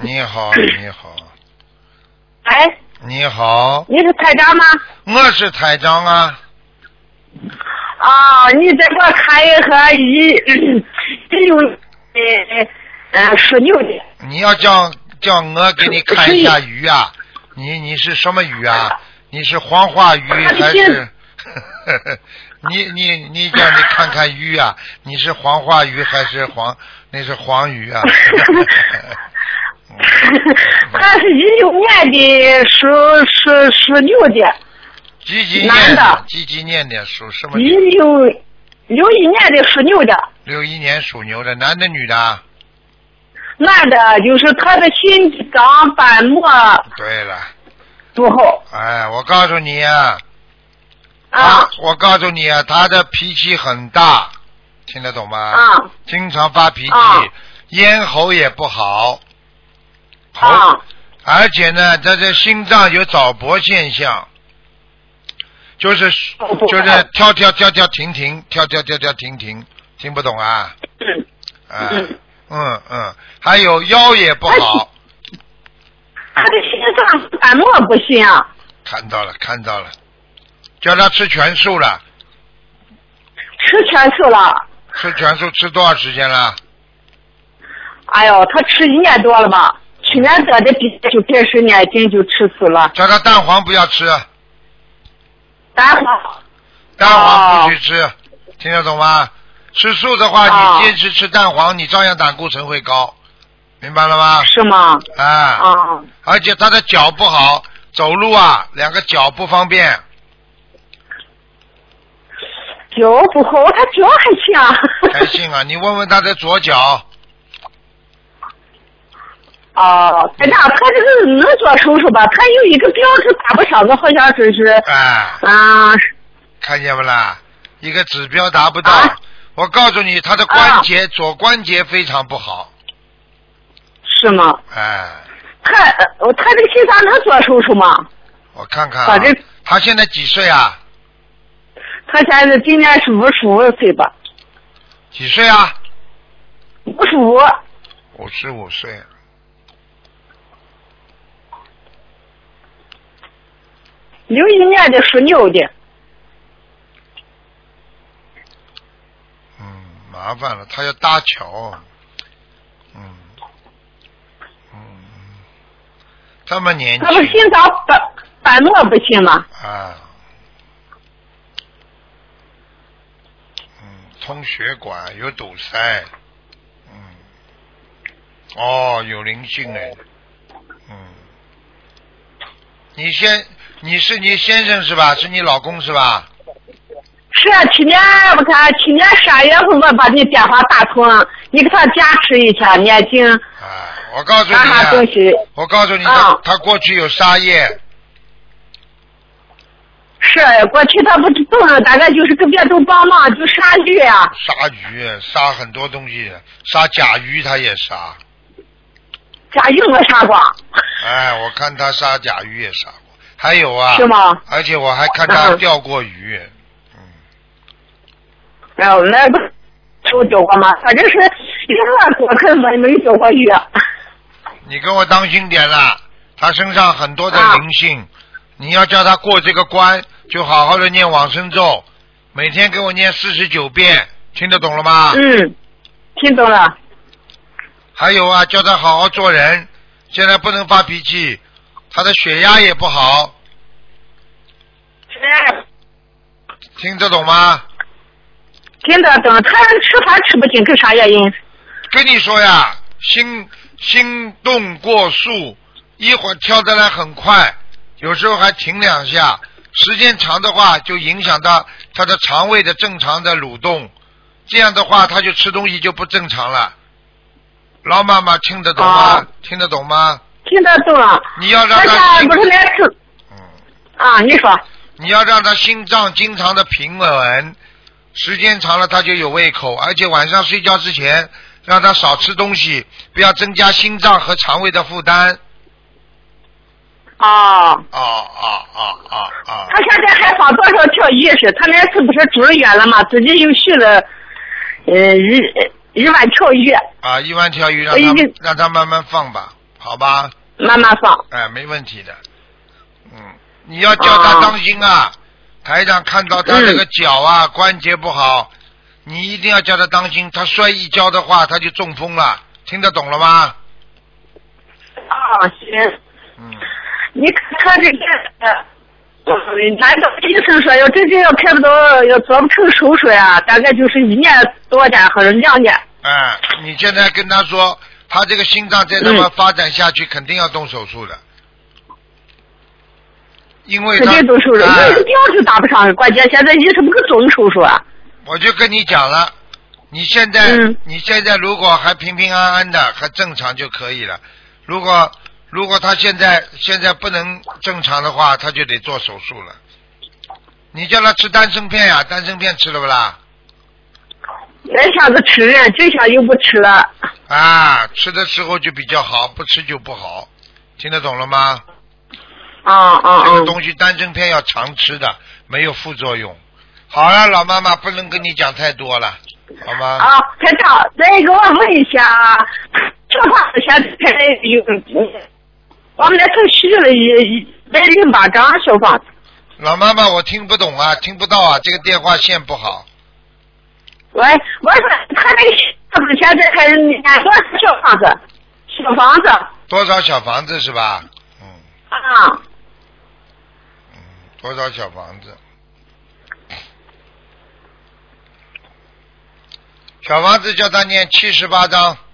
你好，你好。 哎。 你好。 你是台长吗？ 我是台长啊。 啊，你再给我看一个属牛的。 你要叫我给你看一下鱼啊？你是什么鱼啊？你是黄花鱼还是？你叫你看看鱼啊？你是黄花鱼还是那是黄鱼啊？ 他是16年的，属牛的。 几几年的？几几年的属什么 ？61年的属牛的。 61年属牛的，男的女的？ 男的，就是他的心脏瓣膜。 对了。 不好。 哎，我告诉你啊。 啊。 我告诉你啊，他的脾气很大，听得懂吗？ 啊。 经常发脾气，咽喉也不好。 啊。 而且呢，他的心脏有早搏现象，就是跳停停，跳停停，听不懂啊？还有腰也不好。 他的心脏瓣膜不行。 看到了，叫他吃全素了。 吃全素了。 吃全素吃多少时间了？ 哎呦，他吃1年多了吧？去年得的病就开始念经就吃素了。 叫他蛋黄不要吃。 蛋黄不许吃，听得懂吗？吃素的话，你坚持吃蛋黄，你照样胆固醇会高，明白了吗？ 是吗？ 而且他的脚不好，走路啊，2个脚不方便。 脚不好，他脚还行。 还行啊，你问问他的左脚。 台长，他这个能做手术吧？他有一个标志达不上的，好像是。 看见不啦？一个指标达不到。我告诉你，他的左关节非常不好。 是吗？他这个心脏能做手术吗？ 我看看他现在几岁啊？ 他现在今年是55岁吧？ 几岁啊 ？55。 55岁。 61年的属牛的。 麻烦了，他要搭桥。这么年轻。 他不是心脏瓣膜不行吗？ 通血管有堵塞。有灵性哎。你是你先生是吧？是你老公是吧？ 是啊，去年12月份我把你电话打通，你给他加持一下念经。 我告诉你，他过去有杀业。 是，过去他不动，大概就是跟别人都帮忙，就杀鱼啊。 杀鱼，杀很多东西，杀甲鱼他也杀。 甲鱼我杀过。 我看他杀甲鱼也杀过，还有啊。 是吗？ 而且我还看他钓过鱼。 那个手钓过吗？反正是1万多，可能没钓过鱼。 你跟我当心点了，他身上很多的灵性，你要叫他过这个关，就好好的念往生咒，每天给我念49遍，听得懂了吗？ 听懂了。 还有啊，叫他好好做人，现在不能发脾气，他的血压也不好。听得懂吗？ 听得懂，他吃饭吃不进，跟啥原因？ 跟你说呀，心动过速，一会儿跳得来很快，有时候还停2下，时间长的话就影响到他的肠胃的正常的蠕动，这样的话他就吃东西就不正常了。老妈妈听得懂吗？听得懂吗？ 听得懂了。 你要让他不是来吃。你说。 你要让他心脏经常的平稳，时间长了他就有胃口，而且晚上睡觉之前让他少吃东西，不要增加心脏和肠胃的负担。 他现在还放多少条鱼是？他那次不是住了院了吗？自己又续了1万条鱼。 1万条鱼让他慢慢放吧，好好吧？ 慢慢放。 哎，没问题的。你要叫他当心啊！台长看到他这个脚啊、关节不好，你一定要叫他当心，他摔一跤的话他就中风了，听得懂了吗？ 行。你看看这个，难道医生说要真正要开不到，要做不成手术呀？大概就是1年多点或者2年。 你现在跟他说，他这个心脏再这么发展下去，肯定要动手术的。因为肯定动手术，吊就打不上，关键现在医生不给动手术啊。 我就跟你讲了，你现在如果还平平安安的，还正常就可以了。如果他现在不能正常的话，他就得做手术了。你叫他吃丹参片呀，丹参片吃了不啦？ 那下子吃，这下又不吃了。 吃的时候就比较好，不吃就不好，听得懂了吗？这个东西丹参片要常吃的，没有副作用。好了，老妈妈不能跟你讲太多了，好吗？ 台长，再给我问一下，小房子现在有，我们那头许了108张小房子。 老妈妈，我听不懂啊，听不到啊，这个电话线不好。 喂，我说他那个小房子现在还多少小房子？小房子。 多少小房子是吧？多少小房子？小房子叫他念78章。